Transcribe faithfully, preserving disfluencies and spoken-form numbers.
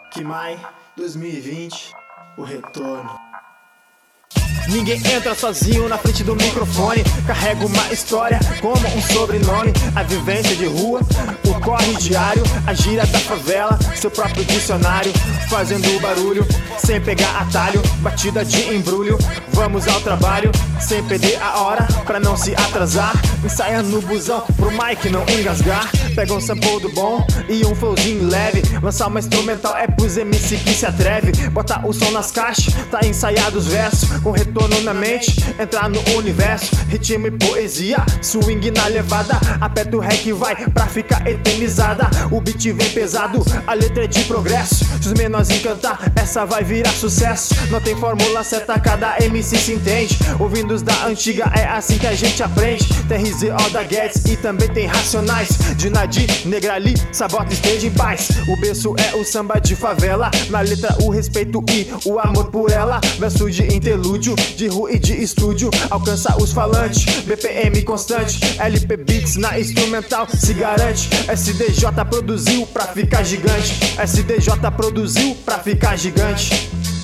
Kimai dois mil e vinte, o retorno. Ninguém entra sozinho na frente do microfone. Carrego uma história como um sobrenome. A vivência de rua, o corre diário, a gíria da favela, seu próprio dicionário. Fazendo barulho, sem pegar atalho, batida de embrulho. Vamos ao trabalho, sem perder a hora, pra não se atrasar. Ensaia no busão, pro mic não engasgar. Pega um sample do bom e um flowzinho leve. Lançar uma instrumental é pros M C que se atreve. Bota o som nas caixas, tá ensaiado os versos. Com retorno na mente, entrar no universo. Ritmo e poesia, swing na levada. Aperta o rec e vai pra ficar eternizada. O beat vem pesado, a letra é de progresso. Se os menorzinhos cantar, essa vai virar sucesso. Não tem fórmula certa, cada M C se entende. Ouvindo os da antiga, é assim que a gente aprende. Tem R Z O da Guedes e também tem Racionais. De Nadir, Negrali, sabota esteja em paz. O berço é o samba de favela. Na letra o respeito e o amor por ela. Verso de interlúdio, de rua e de estúdio. Alcança os falantes, B P M constante. L P Beats na instrumental se garante. S D J produziu pra ficar gigante. S D J produziu pra ficar gigante.